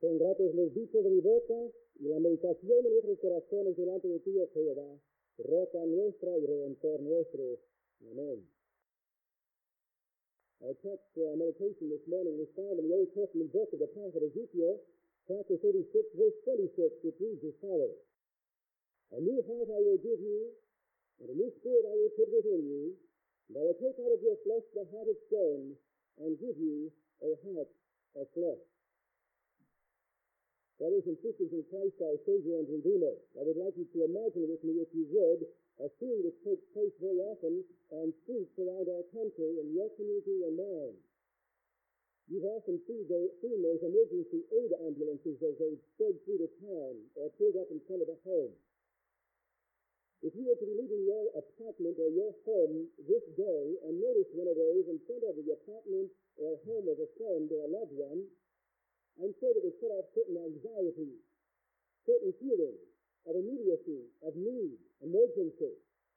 Son gratos los dichos de mi boca y la meditación de nuestros corazones delante de ti, oh Jehová, roca nuestra y redentor nuestro. Amén. Our text for our meditation this morning is found in the Old Testament book of the prophet Ezekiel, chapter 36, verse 26, which reads as follows: A new heart I will give you, and a new spirit I will put within you, and I will take out of your flesh the heart of stone, and give you a heart of flesh. Brothers and sisters in Christ, our Savior and Redeemer, I would like you to imagine with me, if you would, a scene that takes place very often on streets around our country, in your community and mine. You've often seen those emergency aid ambulances as they sped through the town or pulled up in front of a home. If you were to be leaving your apartment or your home this day and notice one of those in front of the apartment or home of a friend or a loved one, I'm sure that would set off certain anxieties, certain feelings of immediacy, of need, emergency.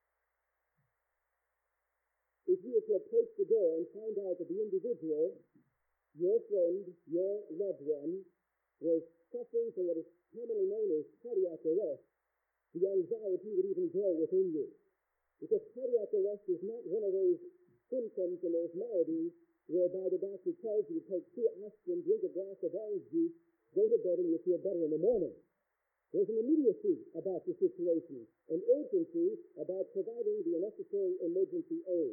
If you were to approach the door and find out that the individual, your friend, your loved one, was suffering from what is commonly known as cardiac arrest, the anxiety would even grow within you. Because cardiac arrest is not one of those symptoms and those maladies whereby the doctor tells you to take 2 aspirin, drink a glass of orange juice, go to bed, and you'll feel better in the morning. There's an immediacy about the situation, an urgency about providing the necessary emergency aid.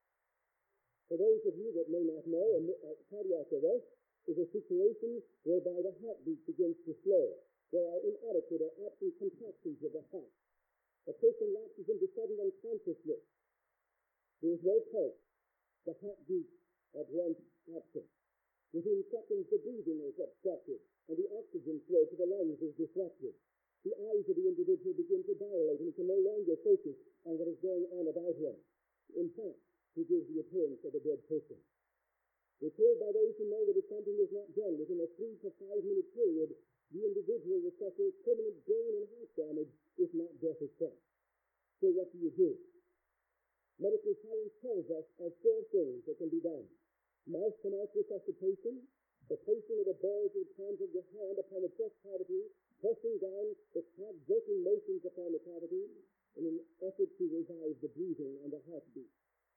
For those of you that may not know, cardiac arrest is a situation whereby the heartbeat begins to slow. There are inadequate or absent contractions of the heart. The person lapses into sudden unconsciousness. There is no pulse. The heartbeat at once absent. Within seconds, the breathing is obstructed, and the oxygen flow to the lungs is disrupted. The eyes of the individual begin to dilate, and he can no longer focus on what is going on about him. In fact, he gives the appearance of a dead person. We're told by those who know that if something is not done within a 3 to 5 minute period, the individual will suffer permanent brain and heart damage, if not death itself. So what do you do? Medical science tells us of 4 things that can be done. Mouth-to-mouth resuscitation, the placing of the balls and palms of your hand upon the chest cavity, pressing down the heart-breaking motions upon the cavity, in an effort to revive the breathing and the heartbeat.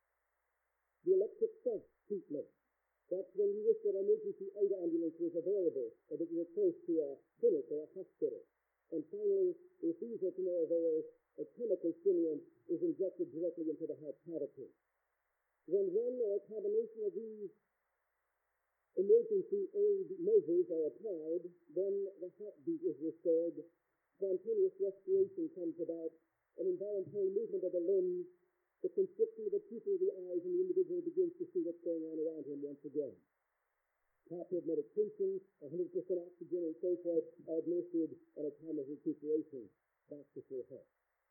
The electric shock treatment. That's when you wish that emergency aid ambulance was available, or that you were close to a clinic or a hospital. And finally, if these are to no avail, a chemical stimulant is injected directly into the heart cavity. When one or a combination of these emergency aid measures are applied, then the heartbeat is restored, spontaneous respiration comes about, an involuntary movement of the limbs, the constriction of the pupil of the eyes, and the individual begins to see what's going on around him once again. Proper medication, 100% oxygen, and so forth are administered at a time of recuperation back to full health.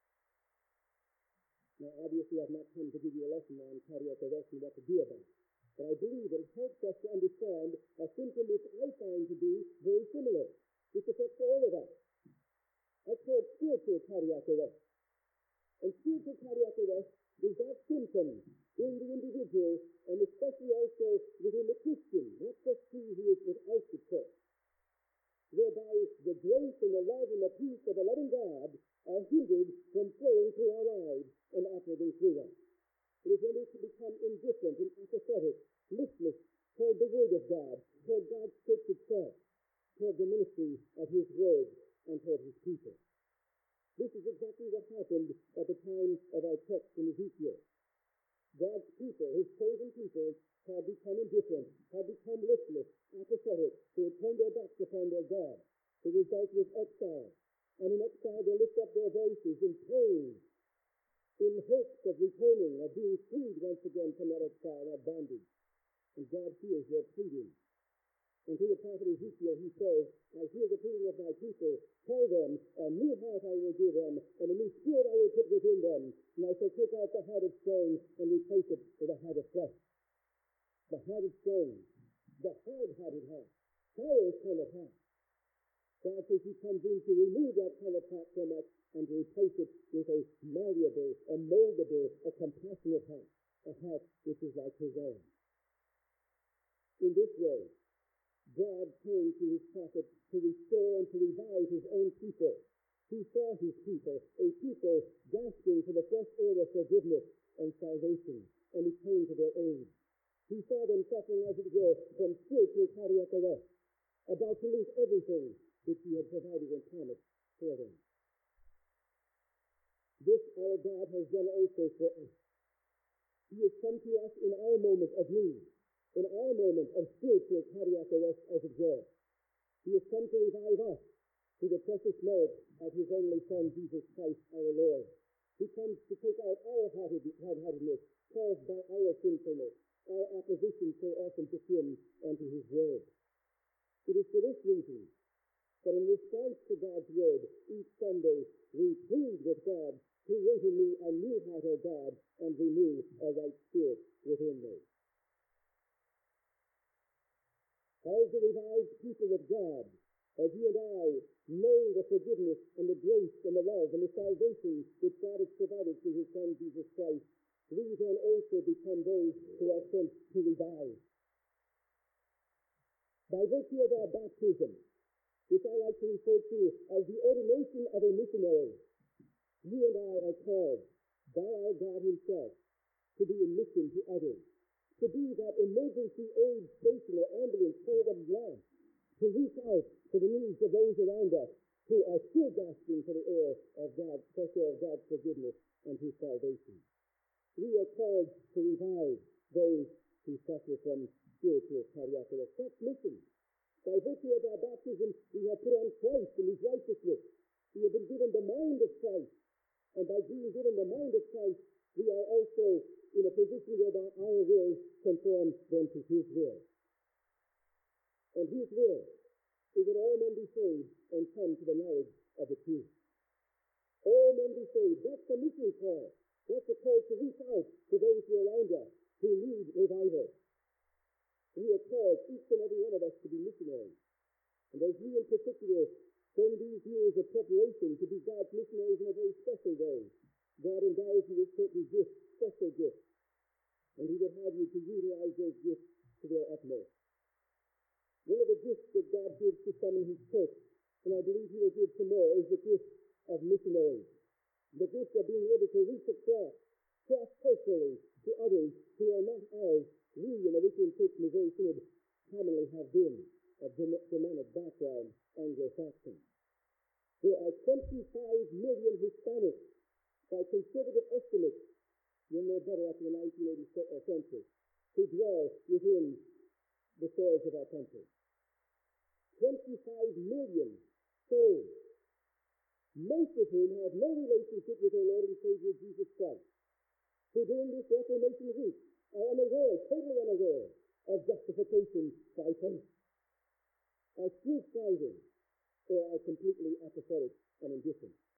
Now, obviously, I've not come to give you a lesson on cardiac arrest and what to do about it. But I believe that it helps us to understand a symptom which I find to be very similar, which affects all of us. I call it spiritual cardiac arrest. And spiritual cardiac arrest is that symptom in the individual, and especially also within the Christian, not just he who is without the church, whereby the grace and the love and the peace of the loving God are hindered from flowing through our lives and operating through us. It is when we become indifferent and apathetic, listless toward the Word of God, toward God's church itself, toward the ministry of His Word, and toward His people. This is exactly what happened at the time of our text in Ezekiel. God's people, His chosen people, had become indifferent, had become listless, apathetic. They had turned their backs upon their God. The result was exile. And in exile they lift up their voices in praise, in hopes of returning, of being freed once again from that exile, that bondage. And God hears their pleading. And through the prophet Ezekiel, he says, I hear the pleading of my people. Tell them, a new heart I will give them, and a new spirit I will put within them. And I shall take out the heart of stone and replace it with a heart of flesh. The heart of stone, the hard-hearted heart, sorrow's kind of heart. God says He comes in to remove that kind of heart from us and to replace it with a malleable, a moldable, a compassionate heart, a heart which is like His own. In this way, God came to his prophet to restore and to revive his own people. He saw his people, a people gasping for the fresh air of forgiveness and salvation, and he came to their aid. He saw them suffering, as it were, from spiritual cardiac arrest, about to lose everything which he had provided and promised for them. This our God has done also for us. He has come to us in our moment of need, in our moment of spiritual cardiac arrest, as it were. He has come to revive us through the precious merit of his only Son, Jesus Christ our Lord. He comes to take out our hard-heartedness caused by our sinfulness, our opposition so often to him and to his word. It is for this reason that in response to God's word, each Sunday we plead with God, create in me a new heart, O God, and renew a right spirit within me. As the revived people of God, as you and I know the forgiveness and the grace and the love and the salvation which God has provided through his Son, Jesus Christ, we then also become those who are sent to revive. By virtue of our baptism, which I like to refer to as the ordination of a missionary, you and I are called by our God himself to be a mission to others, to be that emergency aid station or ambulance corps of life, to reach out to the needs of those around us who are still gasping for the air of God's fresh air of God's forgiveness and his salvation. We are called to revive those who suffer from spiritual cardiac arrest. That's mission. By virtue of our baptism, we have put on Christ and his righteousness. We have been given the mind of Christ. And by being given the mind of Christ, we are also in a position whereby our will conforms then to his will. And his will is that all men be saved and come to the knowledge of the truth. All men be saved. That's the mission call. That's the call to reach out to those who are around us who need revival. We are called, each and every one of us, to be missionaries. And as we in particular spend these years of preparation to be God's missionaries in a very special way, God endows you with certain gifts, special gifts. And he would have you to utilize those gifts to their utmost. One of the gifts that God gives to some in his church, and I believe he will give to more, is the gift of missionaries. The gift of being able to reach across cross-culturally to others who are not as we in the Lutheran Church Missouri Synod commonly have been of Germanic background, Anglo-Saxon. There are 25 million Hispanics, by conservative estimates, you'll know better after the 1980 census, who dwell within the shores of our country. 25 million souls, most of whom have no relationship with their Lord and Savior Jesus Christ, who during this Reformation week are unaware, totally unaware of justification by faith, are still striving, or are completely apathetic and indifferent.